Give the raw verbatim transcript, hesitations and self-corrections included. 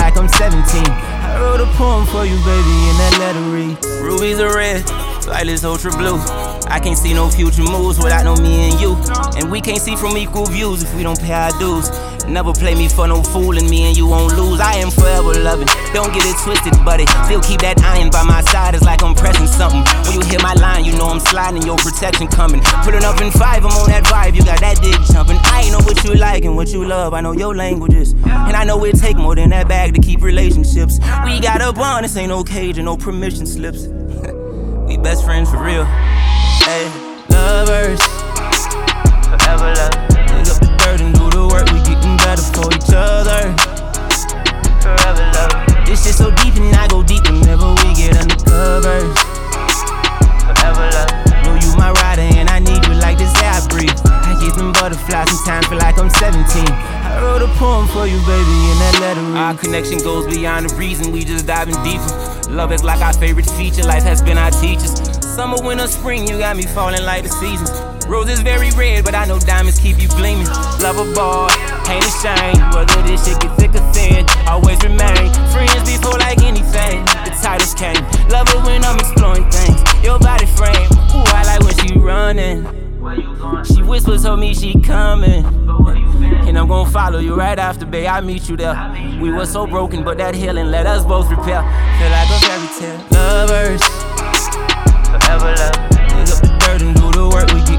like I'm seventeen. I wrote a poem for you, baby, and that letter read: rubies are red, lightless ultra blue. I can't see no future moves without no me and you. And we can't see from equal views if we don't pay our dues. Never play me for no fool, and me and you won't lose. I am forever loving, don't get it twisted, buddy. Still keep that iron by my side, it's like I'm pressing something. When you hear my line, you know I'm sliding, your protection coming. Pulling up in five, I'm on that vibe, you got that dick jumping. I know what you like and what you love, I know your languages. And I know it take more than that bag to keep relationships. We got a bond, this ain't no cage and no permission slips. We best friends for real. Hey, lovers, forever love. Dig up the dirt and do the work, we getting better for each other. Forever love. This shit so deep and I go deep whenever we get undercover. Forever love. Know you my rider and I need you like this air I breathe. I get them butterflies, sometimes feel like I'm seventeen. I wrote a poem for you, baby, and that letter read: our connection goes beyond the reason, we just diving deeper. Love is like our favorite feature, life has been our teachers. Summer, winter, spring, you got me falling like the seasons. Roses very red, but I know diamonds keep you gleaming. Love a bar, ain't ashamed. Whether this shit get thick or thin, always remain friends before like anything. The titles came, love it when I'm exploring things. Your body frame, ooh, I like when she running. She whispers, told me she coming. And I'm gon' follow you right after, babe, I'll meet you there. We were so broken, but that healing let us both repair. Feel like a fairy tale. Lovers, forever love. Dig up the dirt and do the work, we get